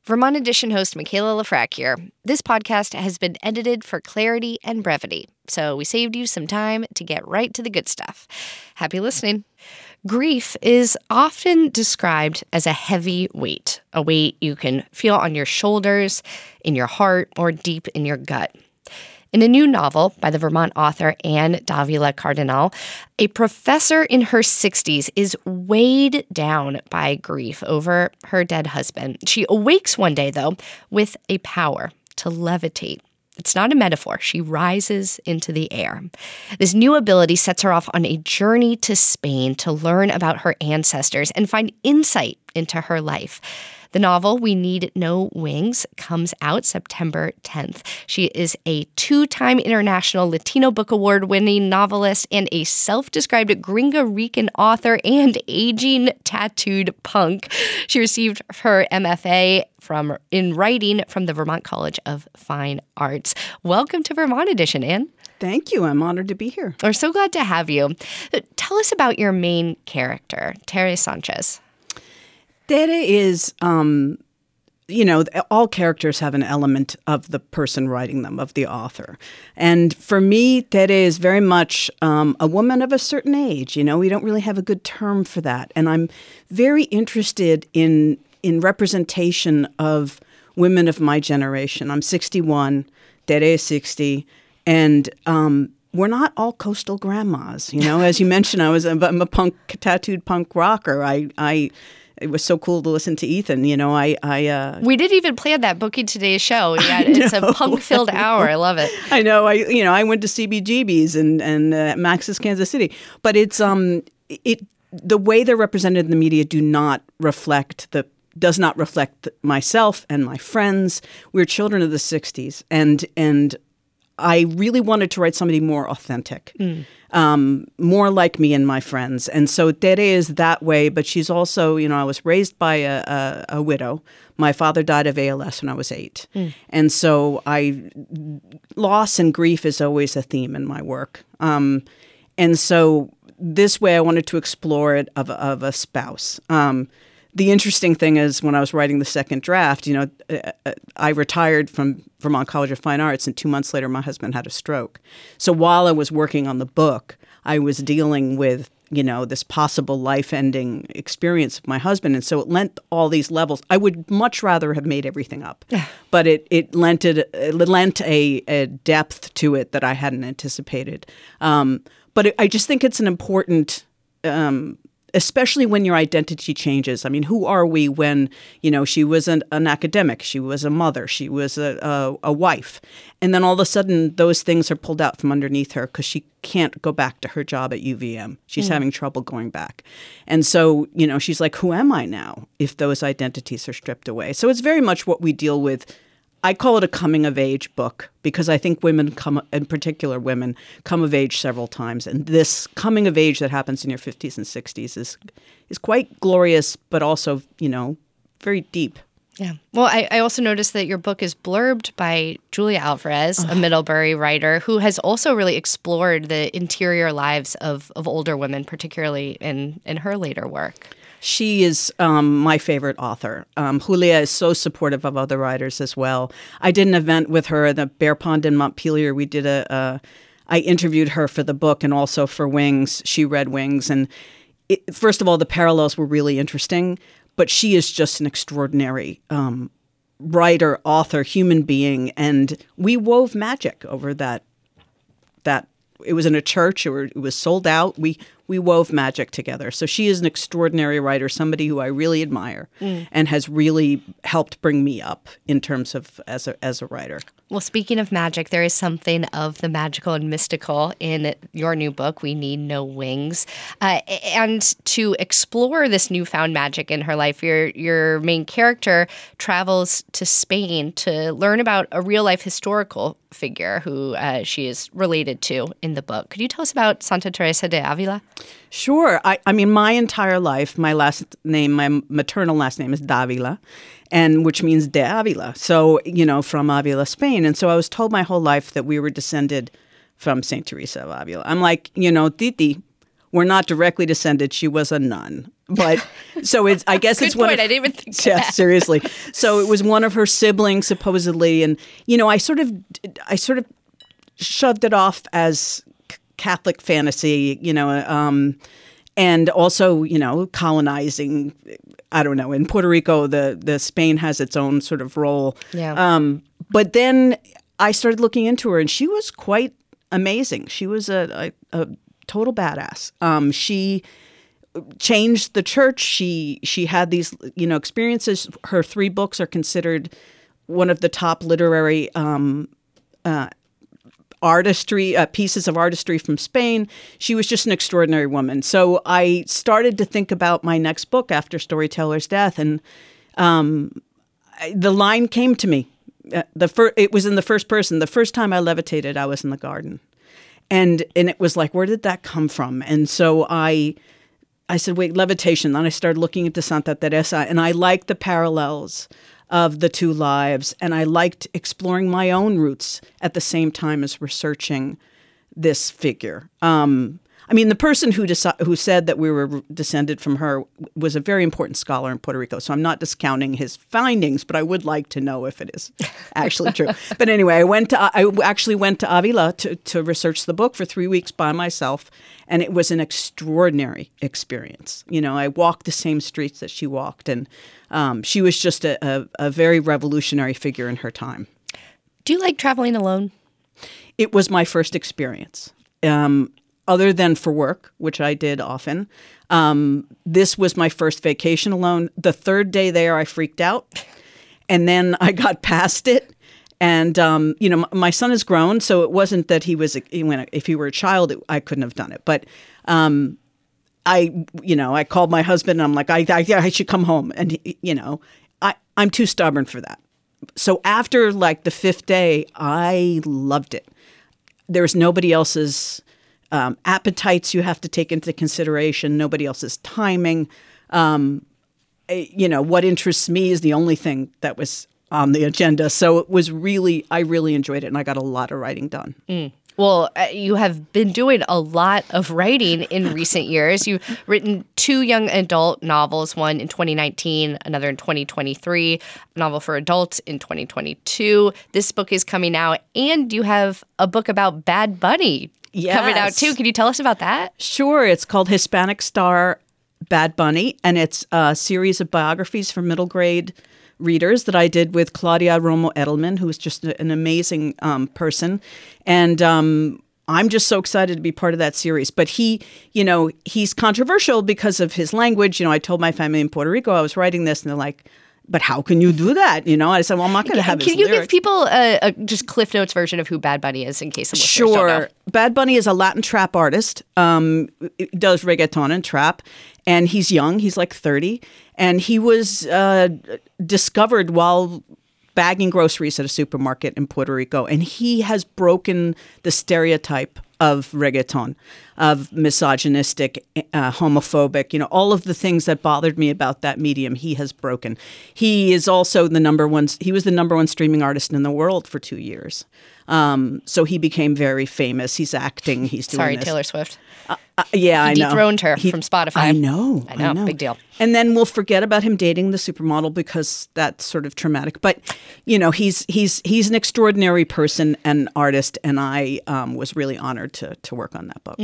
Vermont Edition host Michaela Lafrac here. This podcast has been edited for clarity and brevity, so we saved you some time to get right to the good stuff. Happy listening. Grief is often described as a heavy weight, a weight you can feel on your shoulders, in your heart, or deep in your gut. In a new novel by the Vermont author Anne Davila Cardinal, a professor in her 60s is weighed down by grief over her dead husband. She awakes one day, though, with a power to levitate. It's not a metaphor. She rises into the air. This new ability sets her off on a journey to Spain to learn about her ancestors and find insight into her life. The novel, We Need No Wings, comes out September 10th. She is a two-time International Latino Book Award-winning novelist and a self-described Gringo Rican author and aging tattooed punk. She received her MFA in writing from the Vermont College of Fine Arts. Welcome to Vermont Edition, Anne. Thank you. I'm honored to be here. We're so glad to have you. Tell us about your main character, Tere Sanchez. Tere is, all characters have an element of the person writing them, of the author. And for me, Tere is very much a woman of a certain age. We don't really have a good term for that. And I'm very interested in representation of women of my generation. I'm 61, Tere is 60, and we're not all coastal grandmas. As you mentioned, I'm a tattooed punk rocker. It was so cool to listen to Ethan. We didn't even plan that booking today's show. Yeah, it's a punk-filled hour. I love it. I know. I went to CBGB's and Max's Kansas City, but it's the way they're represented in the media does not reflect myself and my friends. We're children of the 60s, and I really wanted to write somebody more authentic. More like me and my friends. And so Tere is that way, but she's also, I was raised by a widow. My father died of ALS when I was 8. And so loss and grief is always a theme in my work. And so this way I wanted to explore it of a spouse. The interesting thing is when I was writing the second draft, I retired from Vermont College of Fine Arts, and 2 months later, my husband had a stroke. So while I was working on the book, I was dealing with, this possible life-ending experience of my husband. And so it lent all these levels. I would much rather have made everything up, but it lent a depth to it that I hadn't anticipated. But I just think it's an important especially when your identity changes. I mean, who are we when, she was an academic, she was a mother, she was a wife. And then all of a sudden, those things are pulled out from underneath her because she can't go back to her job at UVM. She's having trouble going back. And so, she's like, who am I now if those identities are stripped away? So it's very much what we deal with. I call it a coming-of-age book because I think women, in particular women, come of age several times. And this coming of age that happens in your 50s and 60s is quite glorious, but also, very deep. Yeah. Well, I also noticed that your book is blurbed by Julia Alvarez, a Middlebury writer, who has also really explored the interior lives of older women, particularly in her later work. She is my favorite author. Julia is so supportive of other writers as well. I did an event with her at the Bear Pond in Montpelier. We did I interviewed her for the book and also for Wings. She read Wings. And first of all, the parallels were really interesting. But she is just an extraordinary writer, author, human being. And we wove magic over that. It was in a church. It was sold out. We wove magic together. So she is an extraordinary writer, somebody who I really admire and has really helped bring me up in terms of as a writer. Well, speaking of magic, there is something of the magical and mystical in your new book, We Need No Wings. And to explore this newfound magic in her life, your main character travels to Spain to learn about a real-life historical figure who she is related to in the book. Could you tell us about Santa Teresa de Avila? Sure. I mean, my entire life, my maternal last name is Davila, and which means de Avila. So, from Avila, Spain. And so I was told my whole life that we were descended from St. Teresa of Avila. I'm like, Titi, we're not directly descended. She was a nun. But so it's, I guess it's Good one point. of, I didn't even think of yeah, that. seriously. So it was one of her siblings supposedly. And, I sort of shoved it off as Catholic fantasy, and also, colonizing, I don't know, in Puerto Rico, the Spain has its own sort of role. Yeah. But then I started looking into her, and she was quite amazing. She was a total badass. She changed the church. She had these, experiences. Her 3 books are considered one of the top literary artistry, pieces of artistry from Spain. She was just an extraordinary woman. So I started to think about my next book after Storyteller's death, and the line came to me. It was in the first person. The first time I levitated, I was in the garden, and it was like, where did that come from? And so I said, wait, levitation. Then I started looking into Santa Teresa, and I liked the parallels of the 2 lives, and I liked exploring my own roots at the same time as researching this figure. The person who said that we were descended from her was a very important scholar in Puerto Rico, so I'm not discounting his findings, but I would like to know if it is actually true. But anyway, I actually went to Avila to research the book for 3 weeks by myself, and it was an extraordinary experience. I walked the same streets that she walked, and she was just a very revolutionary figure in her time. Do you like traveling alone? It was my first experience. Other than for work, which I did often. This was my first vacation alone. The 3rd day there, I freaked out. And then I got past it. And, my son is grown, so it wasn't that if he were a child, I couldn't have done it. But I called my husband, and I'm like, I should come home. And, I'm too stubborn for that. So after, the 5th day, I loved it. There's nobody else's appetites you have to take into consideration, nobody else's timing. What interests me is the only thing that was on the agenda. So it was I really enjoyed it, and I got a lot of writing done. Well, you have been doing a lot of writing in recent years. You've written 2 young adult novels, one in 2019, another in 2023, a novel for adults in 2022. This book is coming out, and you have a book about Bad Bunny coming out too. Can you tell us about that? Sure. It's called Hispanic Star Bad Bunny, and it's a series of biographies for middle grade readers that I did with Claudia Romo Edelman, who is just an amazing person. And I'm just so excited to be part of that series. But he's controversial because of his language. I told my family in Puerto Rico I was writing this, and they're like, but how can you do that? I said, well, I'm not going to have his lyrics. Can you give people a just Cliff Notes version of who Bad Bunny is in case the listeners don't know? Sure. Bad Bunny is a Latin trap artist. He does reggaeton and trap. And he's young. He's like 30. And he was discovered while bagging groceries at a supermarket in Puerto Rico. And he has broken the stereotype of reggaeton, of misogynistic, homophobic, all of the things that bothered me about that medium, he has broken. He is also he was the number 1 streaming artist in the world for 2 years. So he became very famous. He's acting. He's doing Sorry, this. Taylor Swift. Yeah, I know. He dethroned her from Spotify. I know. Big deal. And then we'll forget about him dating the supermodel because that's sort of traumatic. But he's an extraordinary person and artist, and I was really honored to work on that book.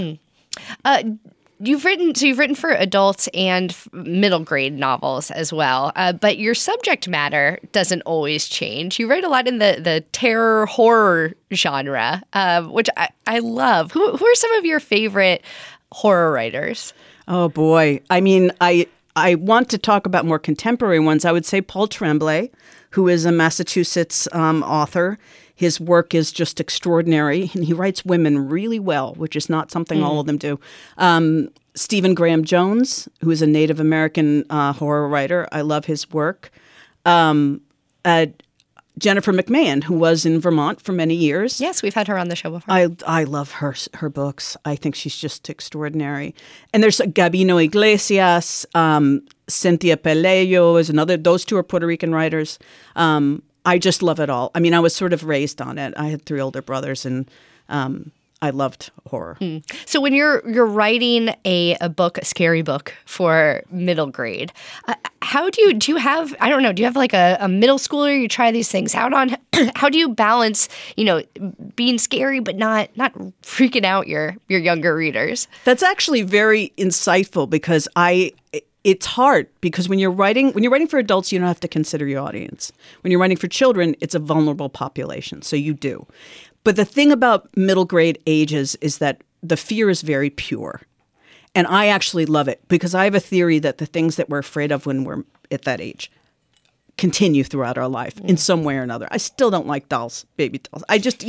You've written for adults and middle grade novels as well, but your subject matter doesn't always change. You write a lot in the terror horror genre, which I love. Who are some of your favorite horror writers? Oh boy, I want to talk about more contemporary ones. I would say Paul Tremblay, who is a Massachusetts author. His work is just extraordinary, and he writes women really well, which is not something all of them do. Stephen Graham Jones, who is a Native American horror writer. I love his work. Jennifer McMahon, who was in Vermont for many years. Yes, we've had her on the show before. I love her books. I think she's just extraordinary. And there's Gabino Iglesias, Cynthia Pelayo is another. Those 2 are Puerto Rican writers. I just love it all. I was sort of raised on it. I had 3 older brothers, and I loved horror. So when you're writing a book, a scary book for middle grade, how do you have, I don't know, do you have like a middle schooler you try these things out on? How do you balance, being scary but not freaking out your younger readers? That's actually very insightful because it's hard because when you're writing for adults, you don't have to consider your audience. When you're writing for children, it's a vulnerable population, so you do. But the thing about middle grade ages is that the fear is very pure. And I actually love it because I have a theory that the things that we're afraid of when we're at that age continue throughout our life in some way or another. I still don't like dolls, baby dolls. I just,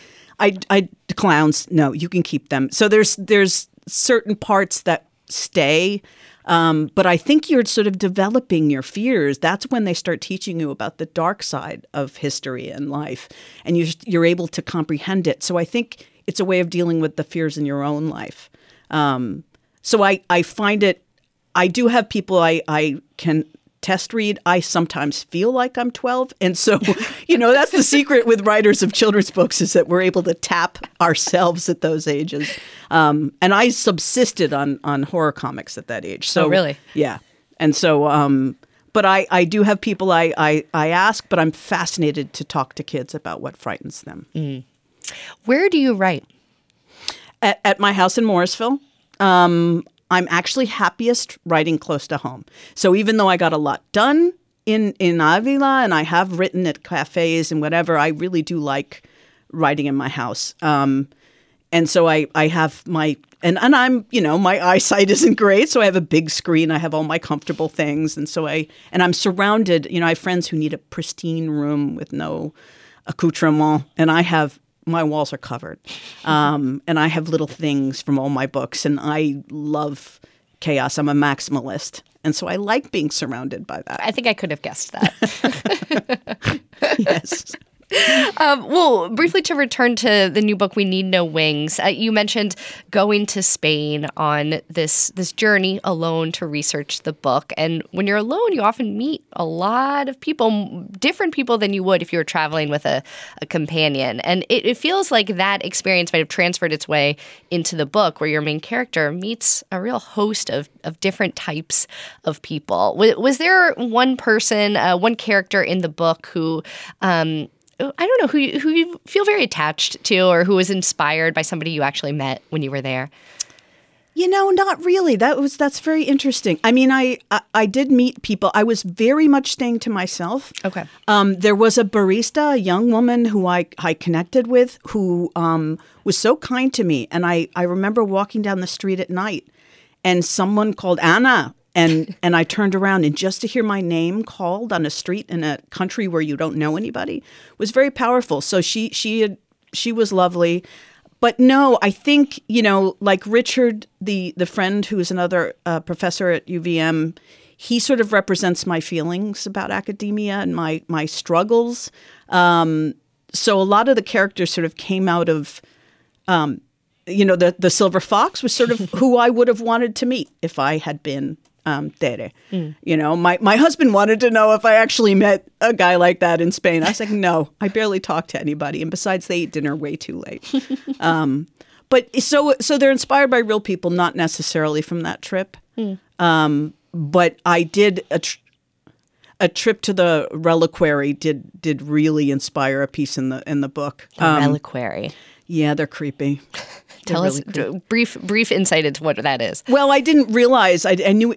clowns, no, you can keep them. So there's certain parts that stay. But I think you're sort of developing your fears. That's when they start teaching you about the dark side of history and life, and you're able to comprehend it. So I think it's a way of dealing with the fears in your own life. So I find it. I do have people I can test read. I sometimes feel like I'm 12. And so, that's the secret with writers of children's books is that we're able to tap ourselves at those ages. And I subsisted on horror comics at that age. So, oh, really? Yeah. And so, but I do have people I ask, but I'm fascinated to talk to kids about what frightens them. Mm. Where do you write? At my house in Morrisville. I'm actually happiest writing close to home. So even though I got a lot done in Avila and I have written at cafes and whatever, I really do like writing in my house. And so I have and I'm, my eyesight isn't great. So I have a big screen. I have all my comfortable things. And so I'm surrounded, I have friends who need a pristine room with no accoutrement. And my walls are covered. And I have little things from all my books. And I love chaos. I'm a maximalist. And so I like being surrounded by that. I think I could have guessed that. Yes. Well, briefly to return to the new book, We Need No Wings, you mentioned going to Spain on this journey alone to research the book. And when you're alone, you often meet a lot of people, different people than you would if you were traveling with a companion. And it feels like that experience might have transferred its way into the book, where your main character meets a real host of different types of people. Was there one person, one character in the book who I don't know, who you feel very attached to, or who was inspired by somebody you actually met when you were there? Not really. That's very interesting. I mean, I did meet people. I was very much staying to myself. Okay. There was a barista, a young woman who I connected with, who was so kind to me. And I remember walking down the street at night, and someone called Anna. And I turned around, and just to hear my name called on a street in a country where you don't know anybody was very powerful. So she was lovely. But no, I think, like Richard, the friend who is another professor at UVM, he sort of represents my feelings about academia and my struggles. So a lot of the characters sort of came out of, the Silver Fox was sort of who I would have wanted to meet if I had been Tere. My husband wanted to know if I actually met a guy like that in Spain. I was like, no, I barely talk to anybody. And besides, they eat dinner way too late. But so they're inspired by real people, not necessarily from that trip. But I did a trip to the reliquary did really inspire a piece in the book. The reliquary. Yeah, they're creepy. Tell us brief insight into what that is. Well, I didn't realize. I knew,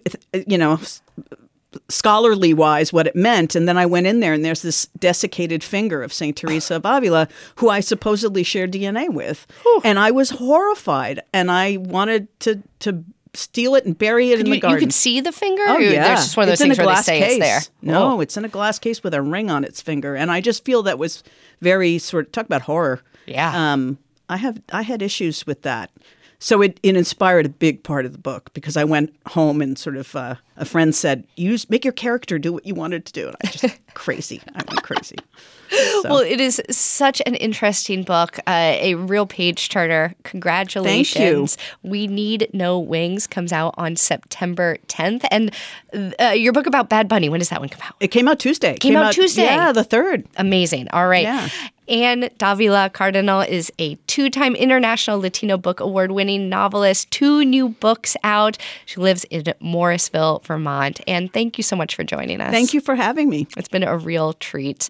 scholarly wise, what it meant, and then I went in there, and there's this desiccated finger of Saint Teresa of Avila, who I supposedly shared DNA with, and I was horrified, and I wanted to steal it and bury it in the garden. You could see the finger? Oh, yeah. There's just one of those things where they say case. It's there. No, It's in a glass case with a ring on its finger, and I just feel that was very talk about horror. Yeah. I had issues with that. So it inspired a big part of the book because I went home and sort of a friend said, make your character do what you wanted to do. And I went crazy. So. Well, it is such an interesting book, a real page turner. Congratulations. Thank you. We Need No Wings comes out on September 10th. And your book about Bad Bunny, when does that one come out? It came out Tuesday. Came out Tuesday? Yeah, the 3rd. Amazing. All right. Yeah. Anne Davila Cardinal is a 2-time International Latino Book Award-winning novelist, 2 new books out. She lives in Morrisville, Vermont. And thank you so much for joining us. Thank you for having me. It's been a real treat.